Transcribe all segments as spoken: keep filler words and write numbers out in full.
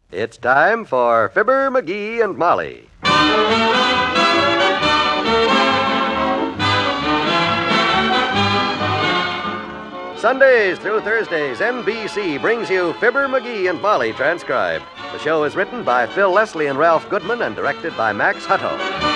It's time for Fibber, McGee, and Molly. Sundays through Thursdays, N B C brings you Fibber, McGee, and Molly transcribed. The show is written by Phil Leslie and Ralph Goodman and directed by Max Hutto.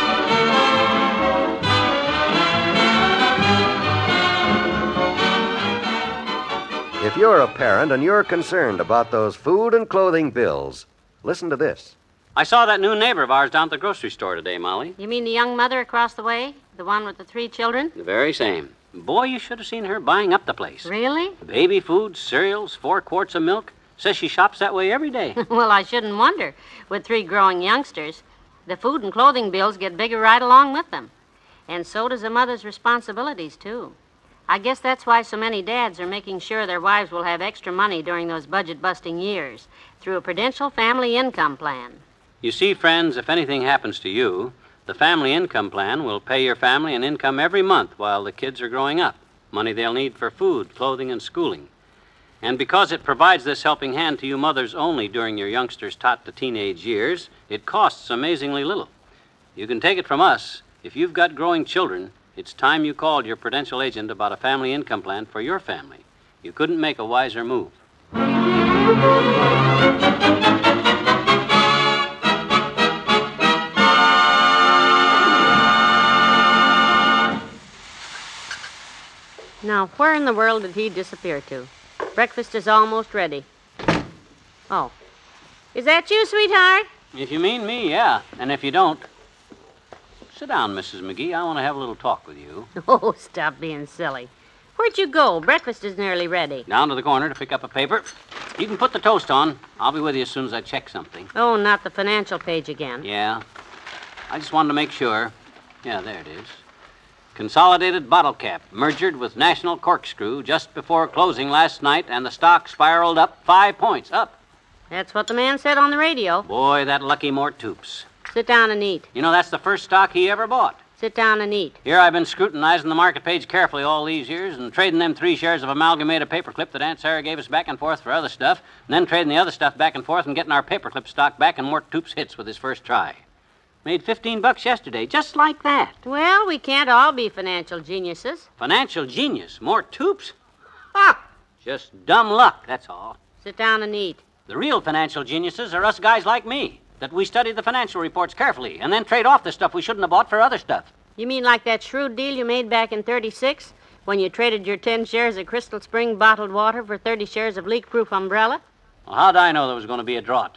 If you're a parent and you're concerned about those food and clothing bills, listen to this. I saw that new neighbor of ours down at the grocery store today, Molly. You mean the young mother across the way? The one with the three children? The very same. Boy, you should have seen her buying up the place. Really? Baby food, cereals, four quarts of milk. Says she shops that way every day. Well, I shouldn't wonder. With three growing youngsters, the food and clothing bills get bigger right along with them. And so does a mother's responsibilities, too. I guess that's why so many dads are making sure their wives will have extra money during those budget-busting years through a Prudential Family Income Plan. You see, friends, if anything happens to you, the Family Income Plan will pay your family an income every month while the kids are growing up, money they'll need for food, clothing, and schooling. And because it provides this helping hand to you mothers only during your youngsters' tot to teenage years, it costs amazingly little. You can take it from us. If you've got growing children, it's time you called your Prudential agent about a family income plan for your family. You couldn't make a wiser move. Now, where in the world did he disappear to? Breakfast is almost ready. Oh. Is that you, sweetheart? If you mean me, yeah. And if you don't... Sit down, Missus McGee. I want to have a little talk with you. Oh, stop being silly. Where'd you go? Breakfast is nearly ready. Down to the corner to pick up a paper. You can put the toast on. I'll be with you as soon as I check something. Oh, not the financial page again. Yeah. I just wanted to make sure. Yeah, there it is. Consolidated Bottle Cap merged with National Corkscrew just before closing last night, and the stock spiraled up five points. Up. That's what the man said on the radio. Boy, that lucky Mort Toops. Sit down and eat. You know, that's the first stock he ever bought. Sit down and eat. Here I've been scrutinizing the market page carefully all these years and trading them three shares of Amalgamated Paperclip that Aunt Sarah gave us back and forth for other stuff, and then trading the other stuff back and forth and getting our Paperclip stock back, and Mort Toops hits with his first try. Made fifteen bucks yesterday, just like that. Well, we can't all be financial geniuses. Financial genius? Mort Toops? Ha! Just dumb luck, that's all. Sit down and eat. The real financial geniuses are us guys like me, that we study the financial reports carefully and then trade off the stuff we shouldn't have bought for other stuff. You mean like that shrewd deal you made back in thirty-six when you traded your ten shares of Crystal Spring bottled water for thirty shares of leak-proof umbrella? Well, how'd I know there was going to be a drought?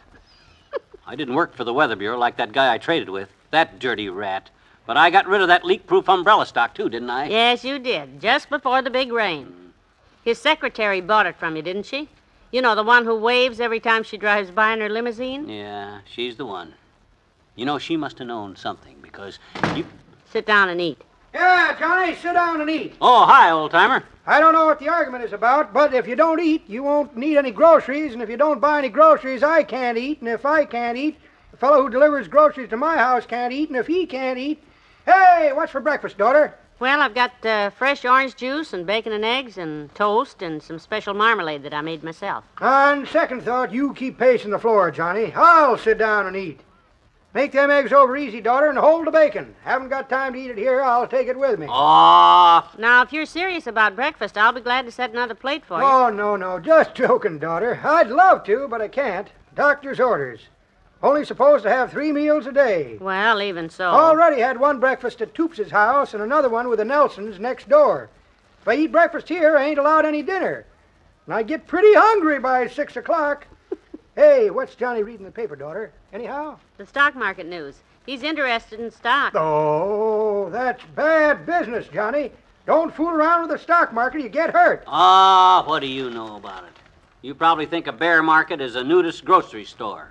I didn't work for the Weather Bureau like that guy I traded with, that dirty rat. But I got rid of that leak-proof umbrella stock, too, didn't I? Yes, you did, just before the big rain. Mm. His secretary bought it from you, didn't she? You know, the one who waves every time she drives by in her limousine? Yeah, she's the one. You know, she must have known something, because you... Sit down and eat. Yeah, Johnny, sit down and eat. Oh, hi, old-timer. I don't know what the argument is about, but if you don't eat, you won't need any groceries, and if you don't buy any groceries, I can't eat, and if I can't eat, the fellow who delivers groceries to my house can't eat, and if he can't eat... Hey, what's for breakfast, daughter? Well, I've got uh, fresh orange juice and bacon and eggs and toast and some special marmalade that I made myself. On second thought, you keep pacing the floor, Johnny. I'll sit down and eat. Make them eggs over easy, daughter, and hold the bacon. Haven't got time to eat it here. I'll take it with me. Off. Now, if you're serious about breakfast, I'll be glad to set another plate for you. Oh, no, no. Just joking, daughter. I'd love to, but I can't. Doctor's orders. Only supposed to have three meals a day. Well, even so. Already had one breakfast at Toops' house and another one with the Nelsons next door. If I eat breakfast here, I ain't allowed any dinner. And I get pretty hungry by six o'clock. Hey, what's Johnny reading the paper, daughter? Anyhow? The stock market news. He's interested in stock. Oh, that's bad business, Johnny. Don't fool around with the stock market. You get hurt. Ah, what do you know about it? You probably think a bear market is a nudist grocery store.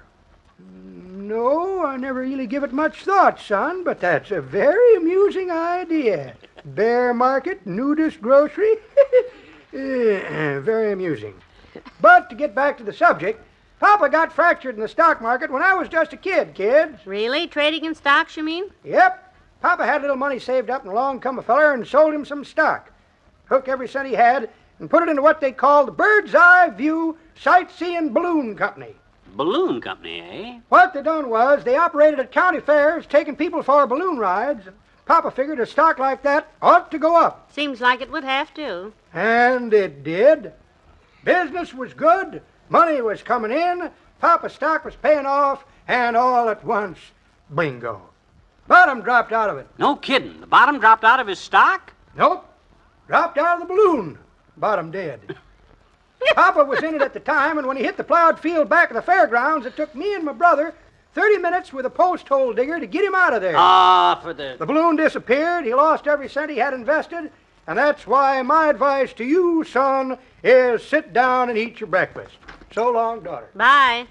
No, I never really give it much thought, son, but that's a very amusing idea. Bear market, nudist grocery. uh, very amusing. But to get back to the subject, Papa got fractured in the stock market when I was just a kid, kids. Really? Trading in stocks, you mean? Yep. Papa had a little money saved up, and along come a feller and sold him some stock. Took every cent he had and put it into what they called the Bird's Eye View Sightseeing Balloon Company. balloon company, eh? What they done was they operated at county fairs, taking people for balloon rides. Papa figured a stock like that ought to go up. Seems like it would have to. And it did. Business was good, money was coming in, Papa's stock was paying off, and all at once, bingo. Bottom dropped out of it. No kidding. The bottom dropped out of his stock? Nope. Dropped out of the balloon. Bottom dead. Papa was in it at the time, and when he hit the plowed field back of the fairgrounds, it took me and my brother thirty minutes with a post hole digger to get him out of there. Ah, for the... The balloon disappeared. He lost every cent he had invested, and that's why my advice to you, son, is sit down and eat your breakfast. So long, daughter. Bye.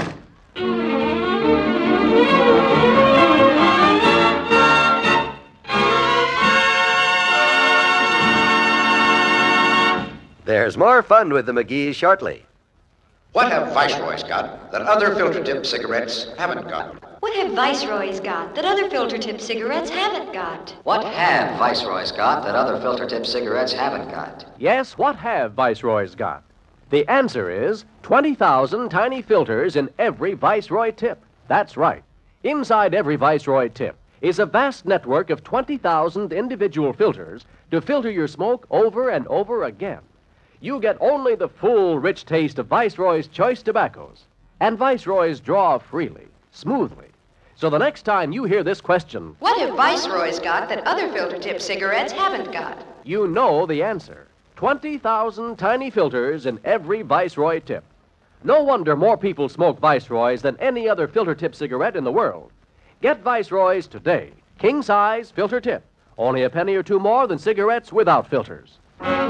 There's more fun with the McGees shortly. What have Viceroys got that other filter tip cigarettes haven't got? What have Viceroys got that other filter tip cigarettes haven't got? What have Viceroys got that other filter tip cigarettes haven't got? Yes, what have Viceroys got? The answer is twenty thousand tiny filters in every Viceroy tip. That's right. Inside every Viceroy tip is a vast network of twenty thousand individual filters to filter your smoke over and over again. You get only the full, rich taste of Viceroy's choice tobaccos. And Viceroys draw freely, smoothly. So the next time you hear this question, What have Viceroys got that other filter tip cigarettes haven't got? you know the answer. twenty thousand tiny filters in every Viceroy tip. No wonder more people smoke Viceroys than any other filter tip cigarette in the world. Get Viceroys today. King size filter tip. Only a penny or two more than cigarettes without filters.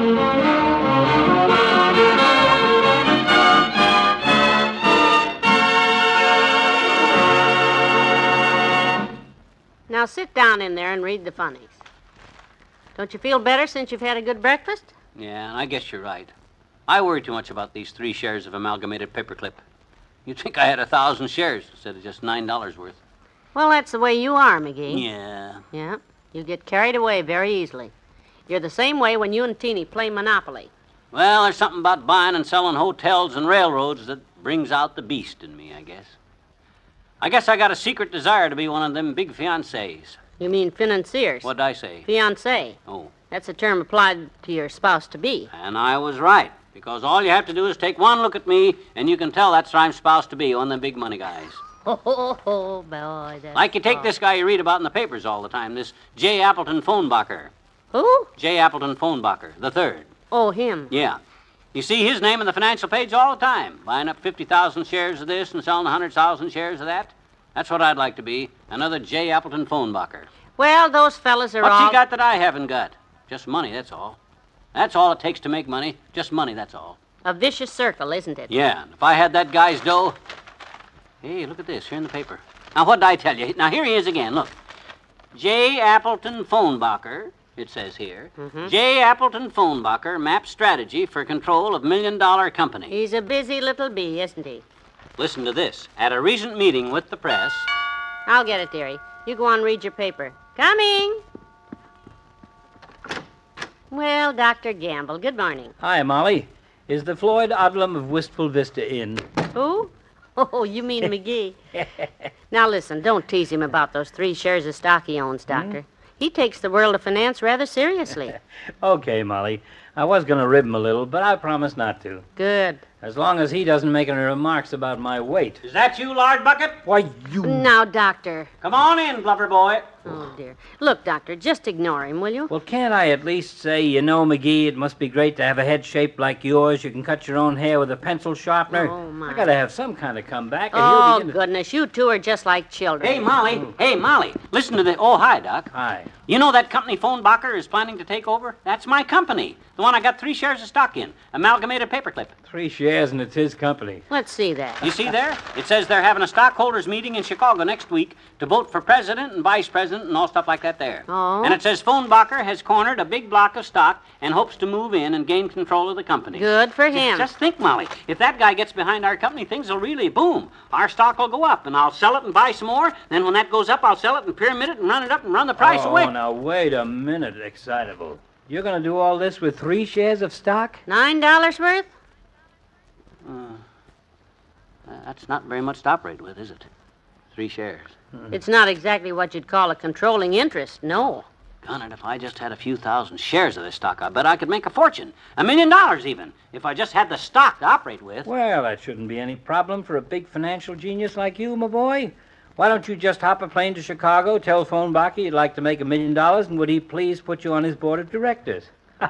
Now sit down in there and read the funnies. Don't you feel better since you've had a good breakfast? Yeah, and I guess you're right. I worry too much about these three shares of Amalgamated Paperclip. You'd think I had a thousand shares instead of just nine dollars worth. Well, that's the way you are, McGee. Yeah. Yeah. You get carried away very easily. You're the same way when you and Teeny play Monopoly. Well, there's something about buying and selling hotels and railroads that brings out the beast in me, I guess. I guess I got a secret desire to be one of them big fiancés. You mean financiers? What'd I say? Fiancé. Oh. That's a term applied to your spouse-to-be. And I was right, because all you have to do is take one look at me, and you can tell that's I'm spouse to be, one of them big money guys. Oh, oh, oh boy. That's Like you take all. this guy you read about in the papers all the time, this J. Appleton Phonbacher. Who? J. Appleton Phonbacher, the third. Oh, him. Yeah. You see his name in the financial page all the time, buying up fifty thousand shares of this and selling one hundred thousand shares of that. That's what I'd like to be, another J. Appleton Phonbacher. Well, those fellas are What's all... he got that I haven't got? Just money, that's all. That's all it takes to make money. Just money, that's all. A vicious circle, isn't it? Yeah, and if I had that guy's dough... Hey, look at this, here in the paper. Now, what did I tell you? Now, here he is again, look. J. Appleton Phonbacher, it says here. Mm-hmm. J. Appleton Phonbacher maps strategy for control of million-dollar company. He's a busy little bee, isn't he? Listen to this. At a recent meeting with the press... I'll get it, dearie. You go on and read your paper. Coming! Well, Doctor Gamble, good morning. Hi, Molly. Is the Floyd Odlum of Wistful Vista in? Who? Oh, you mean McGee. Now, listen, don't tease him about those three shares of stock he owns, Doctor. He takes the world of finance rather seriously. Okay, Molly. I was going to rib him a little, but I promise not to. Good. As long as he doesn't make any remarks about my weight. Is that you, Lard Bucket? Why, you... Now, Doctor. Come on in, blubber boy. Oh, dear. Look, Doctor, just ignore him, will you? Well, can't I at least say, you know, McGee, it must be great to have a head shaped like yours. You can cut your own hair with a pencil sharpener. Oh, my. I gotta have some kind of comeback. And Oh, he'll begin to... goodness, you two are just like children. Hey, Molly. Hey, Molly. Listen to the... Oh, hi, Doc. Hi. You know that company Phonbacher is planning to take over? That's my company. The one I got three shares of stock in. Amalgamated Paperclip. Three shares and it's his company. Let's see that. You see there? It says they're having a stockholders meeting in Chicago next week to vote for president and vice president and all stuff like that there. Oh. And it says Phonbacher has cornered a big block of stock and hopes to move in and gain control of the company. Good for him. Just think, Molly, if that guy gets behind our company, things will really boom. Our stock will go up, and I'll sell it and buy some more. Then when that goes up, I'll sell it and pyramid it and run it up and run the price oh, away. Oh, now, wait a minute, Excitable. You're gonna do all this with three shares of stock? Nine dollars worth? Uh, Uh, that's not very much to operate with, is it? Three shares. It's not exactly what you'd call a controlling interest, no. Gunnar, if I just had a few thousand shares of this stock, I bet I could make a fortune. A million dollars, even, if I just had the stock to operate with. Well, that shouldn't be any problem for a big financial genius like you, my boy. Why don't you just hop a plane to Chicago, telephone Bakke you'd like to make a million dollars, and would he please put you on his board of directors?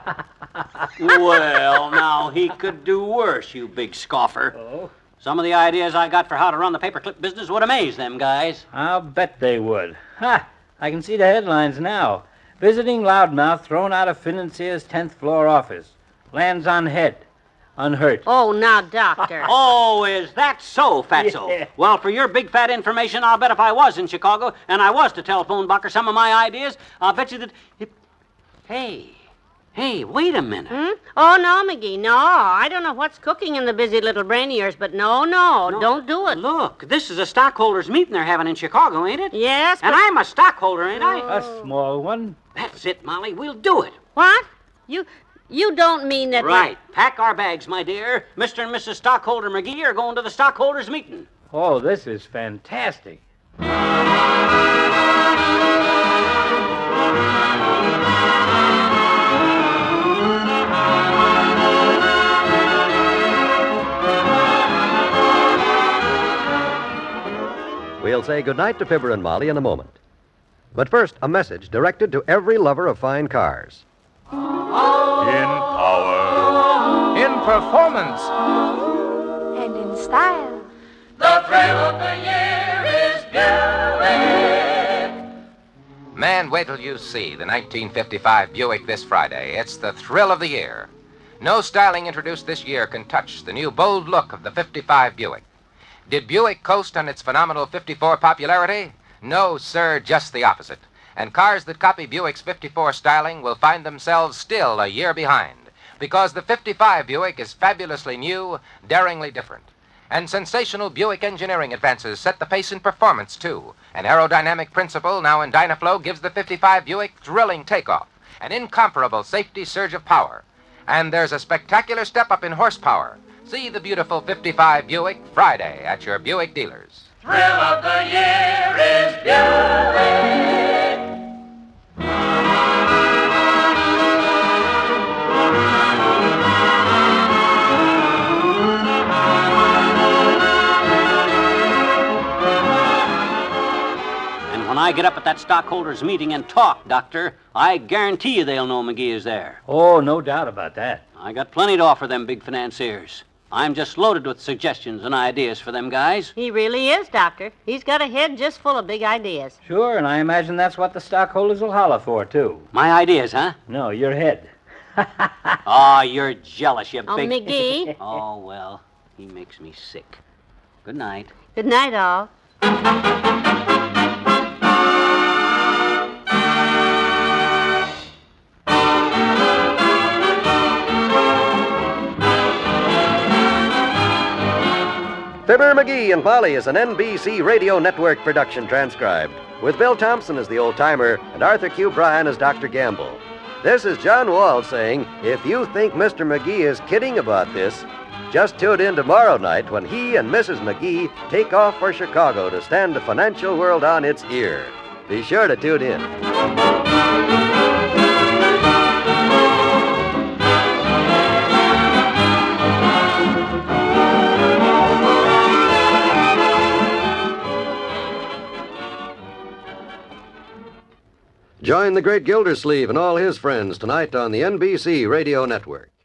Well, now, he could do worse, you big scoffer. Oh? Some of the ideas I got for how to run the paperclip business would amaze them guys. I'll bet they would. Ha! I can see the headlines now. Visiting loudmouth thrown out of financier's tenth floor office. Lands on head. Unhurt. Oh, now, Doctor. Oh, is that so, Fatso? Yeah. Well, for your big fat information, I'll bet if I was in Chicago and I was to telephone Bakke some of my ideas, I'll bet you that... It... Hey, hey, wait a minute. Hmm? Oh, no, McGee, no. I don't know what's cooking in the busy little brain of yours, but no, no, No. don't do it. Look, this is a stockholders' meeting they're having in Chicago, ain't it? Yes, but... And I'm a stockholder, ain't I? A small one. That's it, Molly. We'll do it. What? You you don't mean that... Right. Pack our bags, my dear. Mister and Missus Stockholder McGee are going to the stockholders' meeting. Oh, this is fantastic. We'll say goodnight to Fibber and Molly in a moment. But first, a message directed to every lover of fine cars. In power. In performance. And in style. The thrill of the year is Buick. Man, wait till you see the nineteen fifty-five Buick this Friday. It's the thrill of the year. No styling introduced this year can touch the new bold look of the fifty-five Buick. Did Buick coast on its phenomenal fifty-four popularity? No, sir, just the opposite. And cars that copy Buick's fifty-four styling will find themselves still a year behind, because the fifty-five Buick is fabulously new, daringly different. And sensational Buick engineering advances set the pace in performance, too. An aerodynamic principle now in Dynaflow gives the fifty-five Buick thrilling takeoff, an incomparable safety surge of power. And there's a spectacular step up in horsepower. See the beautiful fifty-five Buick Friday at your Buick dealers. Thrill of the year is Buick. And when I get up at that stockholders' meeting and talk, Doctor, I guarantee you they'll know McGee is there. Oh, no doubt about that. I got plenty to offer them big financiers. I'm just loaded with suggestions and ideas for them guys. He really is, Doctor. He's got a head just full of big ideas. Sure, and I imagine that's what the stockholders will holler for, too. My ideas, huh? No, your head. Oh, you're jealous, you Oh, big... McGee. Oh, well, he makes me sick. Good night. Good night, all. Fibber, McGee, and Polly is an N B C Radio Network production transcribed, with Bill Thompson as the old-timer and Arthur Q. Bryan as Doctor Gamble. This is John Wall saying, if you think Mister McGee is kidding about this, just tune in tomorrow night when he and Missus McGee take off for Chicago to stand the financial world on its ear. Be sure to tune in. Join the great Gildersleeve and all his friends tonight on the N B C Radio Network.